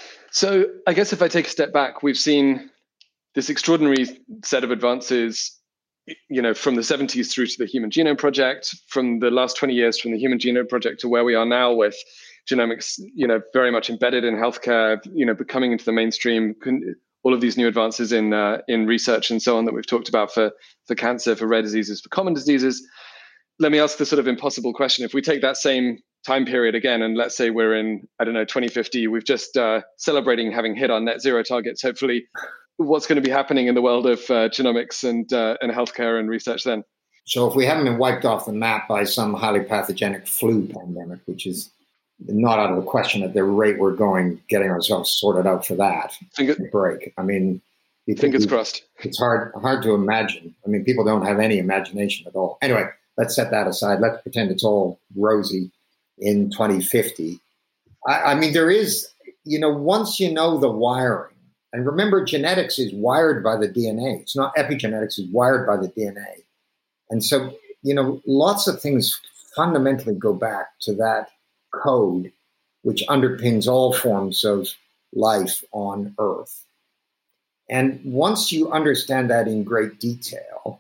So I guess if I take a step back, we've seen this extraordinary set of advances, you know, from the seventies through to the Human Genome Project, from the last twenty years, from the Human Genome Project to where we are now with genomics, you know, very much embedded in healthcare, you know, becoming into the mainstream, all of these new advances in uh, in research and so on that we've talked about for, for cancer, for rare diseases, for common diseases. Let me ask the sort of impossible question. If we take that same time period again, and let's say we're in, I don't know, twenty fifty, we've just uh, celebrating having hit our net zero targets, hopefully, what's going to be happening in the world of uh, genomics and uh, and healthcare and research then? So if we haven't been wiped off the map by some highly pathogenic flu pandemic, which is not out of the question at the rate we're going, getting ourselves sorted out for that, Finger- break. I mean, fingers crossed. It's hard hard to imagine. I mean, people don't have any imagination at all. Anyway, let's set that aside. Let's pretend it's all rosy in twenty fifty. I, I mean, there is, you know, once you know the wiring, and remember, genetics is wired by the D N A. It's not epigenetics, it's wired by the D N A. And so, you know, lots of things fundamentally go back to that code, which underpins all forms of life on Earth. And once you understand that in great detail,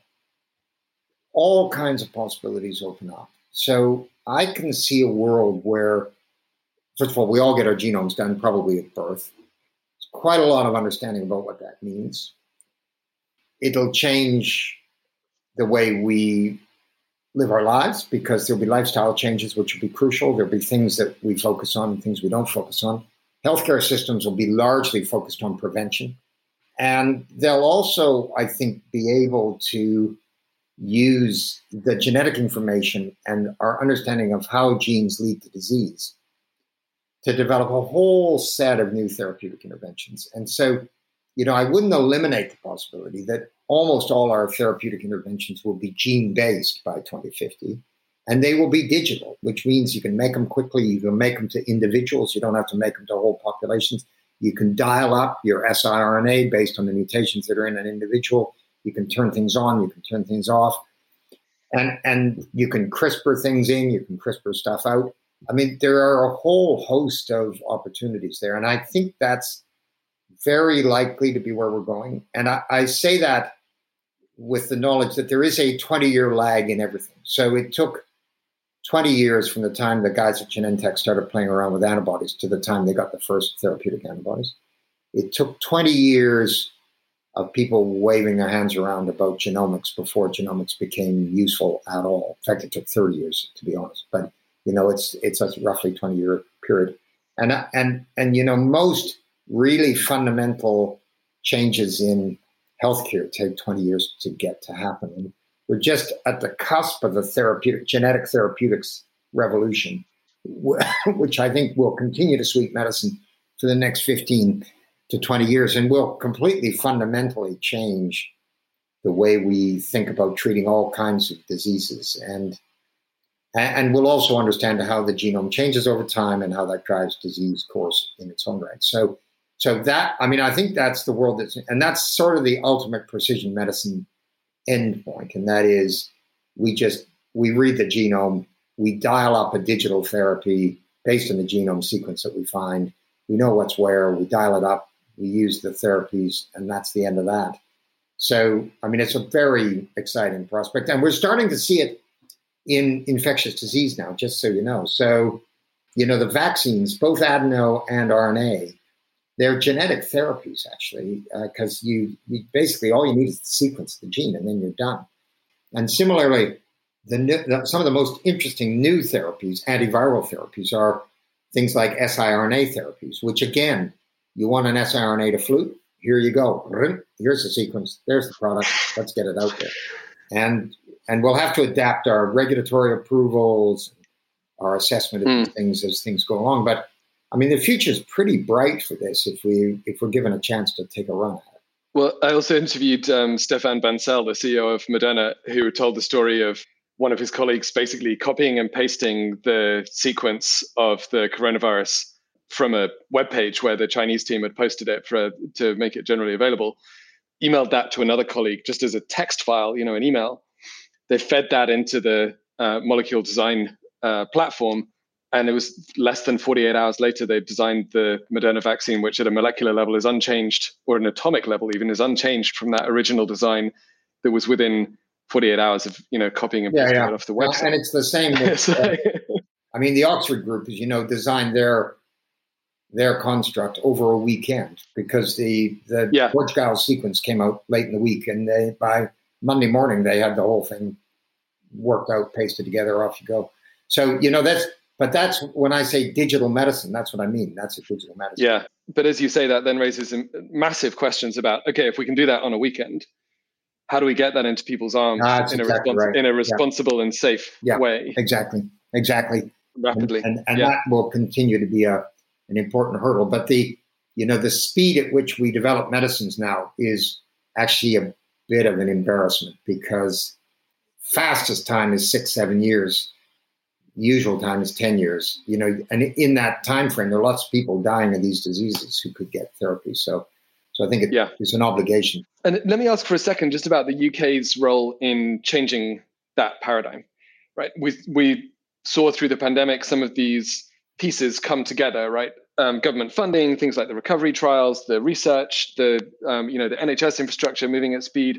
all kinds of possibilities open up. So I can see a world where, first of all, we all get our genomes done probably at birth. It's quite a lot of understanding about what that means. It'll change the way we live our lives because there'll be lifestyle changes which will be crucial. There'll be things that we focus on and things we don't focus on. Healthcare systems will be largely focused on prevention. And they'll also, I think, be able to use the genetic information and our understanding of how genes lead to disease to develop a whole set of new therapeutic interventions. And so, you know, I wouldn't eliminate the possibility that almost all our therapeutic interventions will be gene-based by twenty fifty, and they will be digital, which means you can make them quickly, you can make them to individuals, you don't have to make them to whole populations. You can dial up your siRNA based on the mutations that are in an individual. You can turn things on, you can turn things off, and, and you can CRISPR things in, you can CRISPR stuff out. I mean, there are a whole host of opportunities there, and I think that's very likely to be where we're going. And I, I say that with the knowledge that there is a twenty-year lag in everything. So it took twenty years from the time the guys at Genentech started playing around with antibodies to the time they got the first therapeutic antibodies. It took twenty years of people waving their hands around about genomics before genomics became useful at all. In fact, it took thirty years, to be honest. But, you know, it's it's a roughly twenty-year period. And, and, and you know, most really fundamental changes in healthcare take twenty years to get to happen. And we're just at the cusp of a therapeutic, genetic therapeutics revolution, which I think will continue to sweep medicine for the next fifteen to twenty years and will completely fundamentally change the way we think about treating all kinds of diseases. And, and we'll also understand how the genome changes over time and how that drives disease course in its own right. So, so that, I mean, I think that's the world that's, and that's sort of the ultimate precision medicine endpoint. And that is, we just, we read the genome, we dial up a digital therapy based on the genome sequence that we find. We know what's where, we dial it up, we use the therapies, and that's the end of that. So, I mean, it's a very exciting prospect. And we're starting to see it in infectious disease now, just so you know. So, you know, the vaccines, both adeno and R N A, they're genetic therapies, actually, because uh, you, you basically, all you need is the sequence of the gene, and then you're done. And similarly, the, the some of the most interesting new therapies, antiviral therapies, are things like siRNA therapies, which, again, you want an siRNA to flu? Here you go. Here's the sequence. There's the product. Let's get it out there. And and we'll have to adapt our regulatory approvals, our assessment of mm. things as things go along. But I mean, the future is pretty bright for this if we if we're given a chance to take a run at it. Well, I also interviewed um, Stéphane Bancel, the C E O of Moderna, who told the story of one of his colleagues basically copying and pasting the sequence of the coronavirus from a web page where the Chinese team had posted it for to make it generally available, emailed that to another colleague just as a text file, you know, an email. They fed that into the uh, molecule design uh, platform, and it was less than forty-eight hours later, they've designed the Moderna vaccine, which at a molecular level is unchanged, or an atomic level even is unchanged from that original design that was within forty-eight hours of, you know, copying and pasting yeah, yeah. it off the website. And it's the same with, uh, I mean, the Oxford group, as you know, designed their their construct over a weekend because the, the yeah. Portugal sequence came out late in the week, and they, by Monday morning, they had the whole thing worked out, pasted together, off you go. So, you know, that's, but that's when I say digital medicine, that's what I mean. That's a digital medicine. Yeah. But as you say, that then raises massive questions about, okay, if we can do that on a weekend, how do we get that into people's arms ah, in, exactly a respons- right. in a responsible yeah. and safe yeah, way? Exactly. Exactly. Rapidly. And, and, and yeah. that will continue to be a, an important hurdle. But the, you know, the speed at which we develop medicines now is actually a bit of an embarrassment because fastest time is six, seven years. Usual time is ten years, you know, and in that time frame, there are lots of people dying of these diseases who could get therapy. So, so I think it, yeah. it's an obligation. And let me ask for a second just about the U K's role in changing that paradigm, right? We we saw through the pandemic some of these pieces come together, right? Um, government funding, things like the recovery trials, the research, the um, you know the N H S infrastructure moving at speed.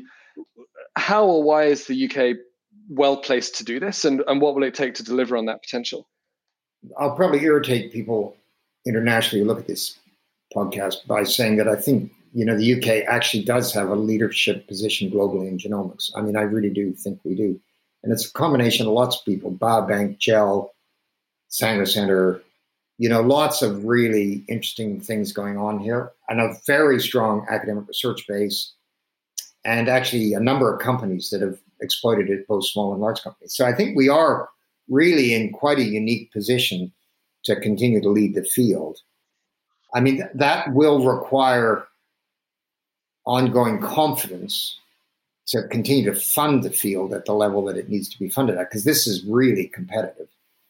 How or why is the U K well placed to do this, and, and what will it take to deliver on that potential? I'll probably irritate people internationally who look at this podcast by saying that I think, you know, the U K actually does have a leadership position globally in genomics. I mean, I really do think we do. And it's a combination of lots of people, Biobank, Gel, Sanger Center, you know, lots of really interesting things going on here, and a very strong academic research base, and actually a number of companies that have exploited it, both small and large companies. So I think we are really in quite a unique position to continue to lead the field. I mean, that will require ongoing confidence to continue to fund the field at the level that it needs to be funded at, because this is really competitive.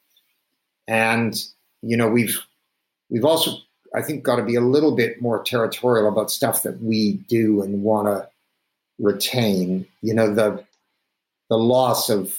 And, you know, we've we've also, I think, got to be a little bit more territorial about stuff that we do and want to retain. You know, the the loss of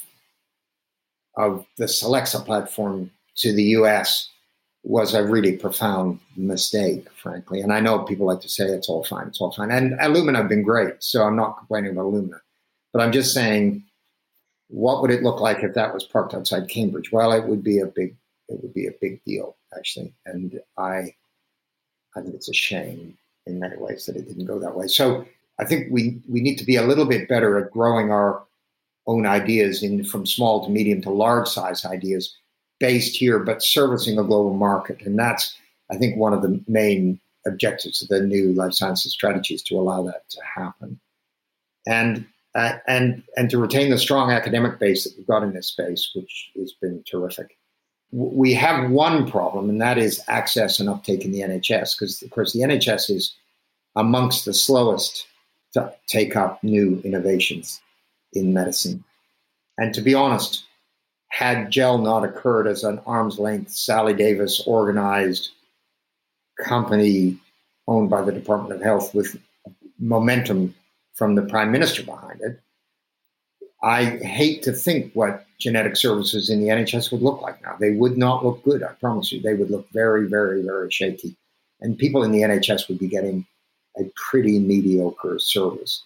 of the Solexa platform to the U S was a really profound mistake, frankly. And I know people like to say it's all fine, it's all fine. And Illumina have been great, so I'm not complaining about Illumina. But I'm just saying, what would it look like if that was parked outside Cambridge? Well, it would be a big, it would be a big deal, actually. And I, I think it's a shame in many ways that it didn't go that way. So I think we we need to be a little bit better at growing our own ideas in from small to medium to large size ideas based here, but servicing a global market. And that's, I think, one of the main objectives of the new life sciences strategies, to allow that to happen. And uh, and and to retain the strong academic base that we've got in this space, which has been terrific. We have one problem, and that is access and uptake in the N H S, because, of course, the N H S is amongst the slowest to take up new innovations in medicine. And to be honest, had Gel not occurred as an arm's length, Sally Davis organized company owned by the Department of Health with momentum from the Prime Minister behind it, I hate to think what genetic services in the N H S would look like now. They would not look good, I promise you. They would look very, very, very shaky. And people in the N H S would be getting a pretty mediocre service.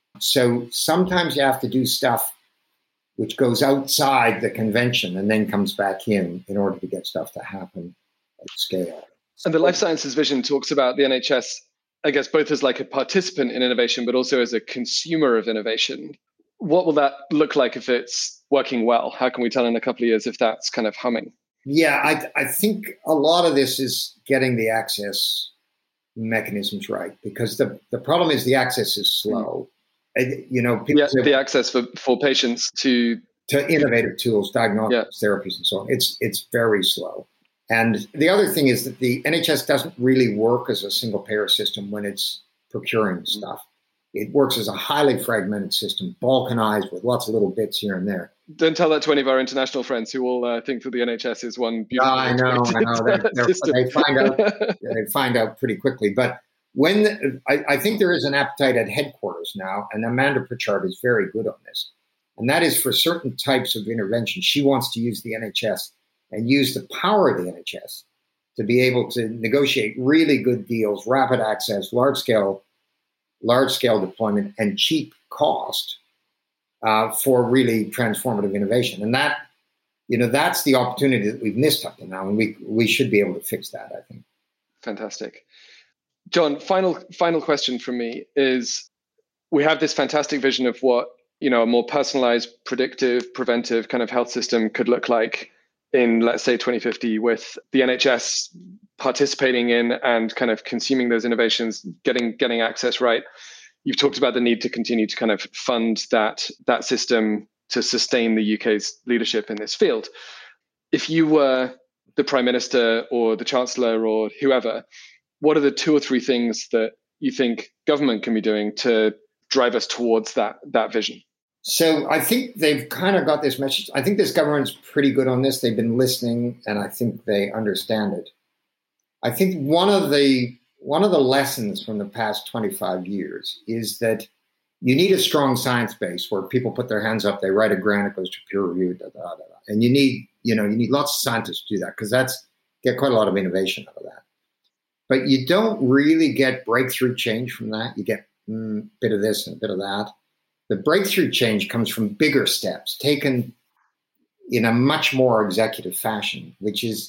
So sometimes you have to do stuff which goes outside the convention and then comes back in in order to get stuff to happen at scale. And the life sciences vision talks about the N H S, I guess, both as like a participant in innovation, but also as a consumer of innovation. What will that look like if it's working well? How can we tell in a couple of years if that's kind of humming? Yeah, I, I think a lot of this is getting the access mechanisms right, because the, the problem is the access is slow. And, you know, people yeah, say, the access for, for patients to to innovative tools, diagnostics, yeah. therapies, and so on. It's it's very slow. And the other thing is that the N H S doesn't really work as a single payer system when it's procuring stuff. It works as a highly fragmented system, balkanized with lots of little bits here and there. Don't tell that to any of our international friends who will uh, think that the N H S is one beautiful. I know, I know. They're, they're, they find out. They find out pretty quickly. But when the, I, I think there is an appetite at headquarters now, and Amanda Pritchard is very good on this, and that is for certain types of intervention. She wants to use the N H S and use the power of the N H S to be able to negotiate really good deals, rapid access, large scale. large scale deployment and cheap cost uh, for really transformative innovation. And that, you know, that's the opportunity that we've missed up to now. And we we should be able to fix that, I think. Fantastic. John, final final question from me is, we have this fantastic vision of what, you know, a more personalized, predictive, preventive kind of health system could look like in, let's say, twenty fifty, with the N H S participating in and kind of consuming those innovations, getting getting access right. You've talked about the need to continue to kind of fund that that system to sustain the U K's leadership in this field. If you were the Prime Minister or the Chancellor or whoever, what are the two or three things that you think government can be doing to drive us towards that that vision? So I think they've kind of got this message. I think this government's pretty good on this. They've been listening, and I think they understand it. I think one of the one of the lessons from the past twenty-five years is that you need a strong science base where people put their hands up, they write a grant, it goes to peer review, da, da, da, da. And you need, you know, you need lots of scientists to do that, because that's get quite a lot of innovation out of that. But you don't really get breakthrough change from that. You get mm, a bit of this and a bit of that. The breakthrough change comes from bigger steps taken in a much more executive fashion, which is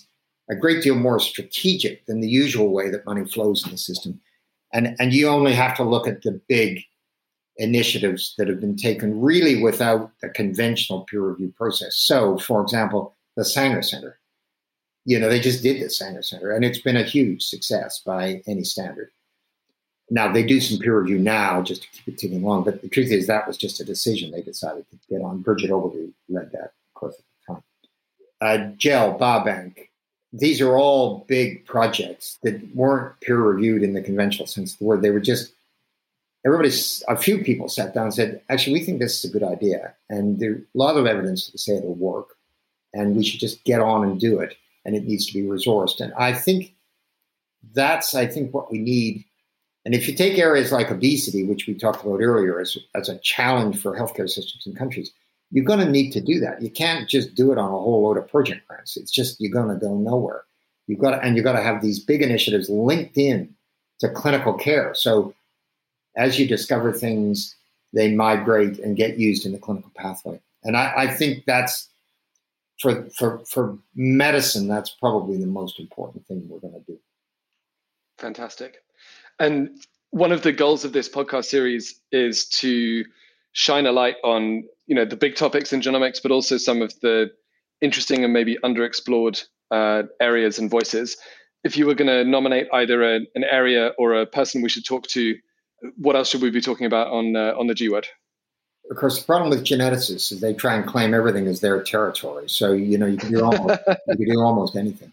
a great deal more strategic than the usual way that money flows in the system. And, and you only have to look at the big initiatives that have been taken really without a conventional peer review process. So, for example, the Sanger Center. You know, they just did the Sanger Center, and it's been a huge success by any standard. Now, they do some peer review now just to keep it ticking along, but the truth is that was just a decision they decided to get on. Bridget Ogilvie led that, of course, at the time. Uh, GEL, Biobank, these are all big projects that weren't peer reviewed in the conventional sense of the word. They were just, everybody, a few people sat down and said, actually, we think this is a good idea. And there's a lot of evidence to say it'll work. And we should just get on and do it. And it needs to be resourced. And I think that's, I think, what we need. And if you take areas like obesity, which we talked about earlier, as, as a challenge for healthcare systems in countries, you're going to need to do that. You can't just do it on a whole load of project grants. It's just, you're going to go nowhere. You've got to, and you've got to have these big initiatives linked in to clinical care. So as you discover things, they migrate and get used in the clinical pathway. And I, I think that's, For, for for medicine, that's probably the most important thing we're going to do. Fantastic. And one of the goals of this podcast series is to shine a light on, you know, the big topics in genomics, but also some of the interesting and maybe underexplored uh, areas and voices. If you were going to nominate either a, an area or a person we should talk to, what else should we be talking about on uh, on the G Word? Of course, the problem with geneticists is they try and claim everything as their territory. So, you know, you can do almost, you can do almost anything.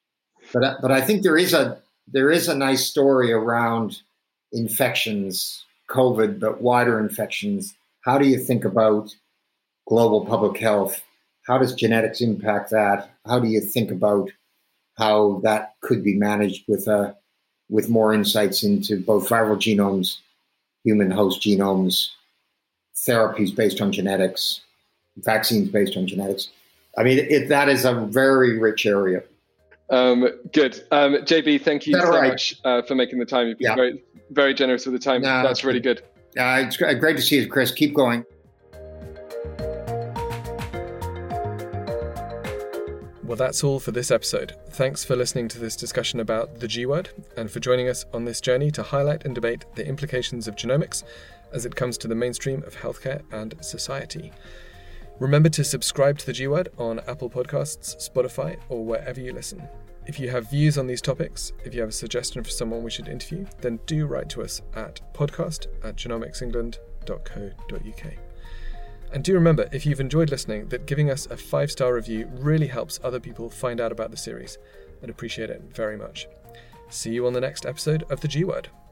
But but I think there is a there is a nice story around infections, COVID, but wider infections. How do you think about global public health? How does genetics impact that? How do you think about how that could be managed with a with more insights into both viral genomes, human host genomes, therapies based on genetics, vaccines based on genetics? I mean, it, that is a very rich area. Um, good. Um, J B, thank you so right? much uh, for making the time. You've been yeah. very, very generous with the time. No, That's really good. Uh, it's great to see you, Chris. Keep going. Well, that's all for this episode. Thanks for listening to this discussion about the G Word and for joining us on this journey to highlight and debate the implications of genomics as it comes to the mainstream of healthcare and society. Remember to subscribe to the G Word on Apple Podcasts, Spotify, or wherever you listen. If you have views on these topics, if you have a suggestion for someone we should interview, then do write to us at podcast at genomics england dot co dot uk. And do remember, if you've enjoyed listening, that giving us a five-star review really helps other people find out about the series. I'd appreciate it very much. See you on the next episode of the G Word.